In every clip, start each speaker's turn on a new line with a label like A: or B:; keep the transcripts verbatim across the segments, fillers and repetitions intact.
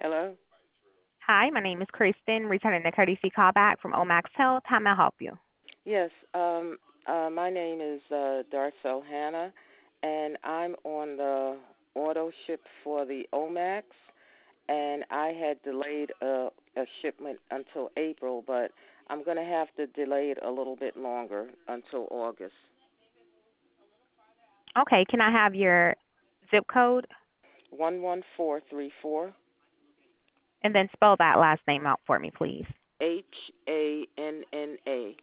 A: Hello?
B: Hi, my name is Kristen, returning the courtesy call back from Omax Health. How may I help you?
A: Yes, um, uh, my name is uh, Darcel Hanna, and I'm on the auto ship for the Omax, and I had delayed a, a shipment until April, but I'm going to have to delay it a little bit longer until August.
B: Okay, can I have your zip code
A: one one four three four
B: and then spell that last name out for me, please?
A: H A N N A.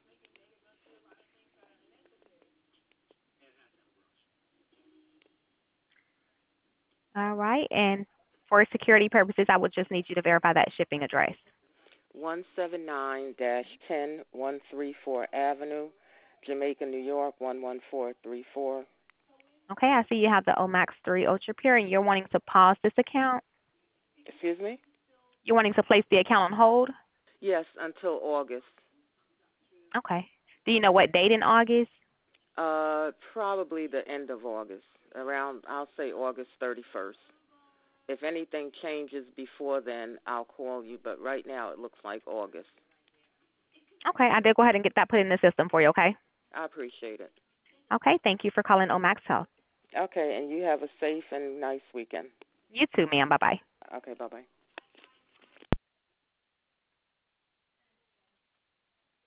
B: All right, and for security purposes, I would just need you to verify that shipping address.
A: one seven nine dash ten one three four Avenue, Jamaica, New York, one one four three four.
B: Okay, I see you have the Omax three Ultra Pure, and you're wanting to pause this account.
A: Excuse me?
B: You're wanting to place the account on hold?
A: Yes, until August.
B: Okay. Do you know what date in August?
A: Uh, probably the end of August, around, I'll say August thirty-first. If anything changes before then, I'll call you, but right now it looks like August.
B: Okay, I did go ahead and get that put in the system for you, okay?
A: I appreciate it.
B: Okay, thank you for calling Omax Health.
A: Okay, and you have a safe and nice weekend.
B: You too, ma'am. Bye-bye.
A: Okay, bye-bye.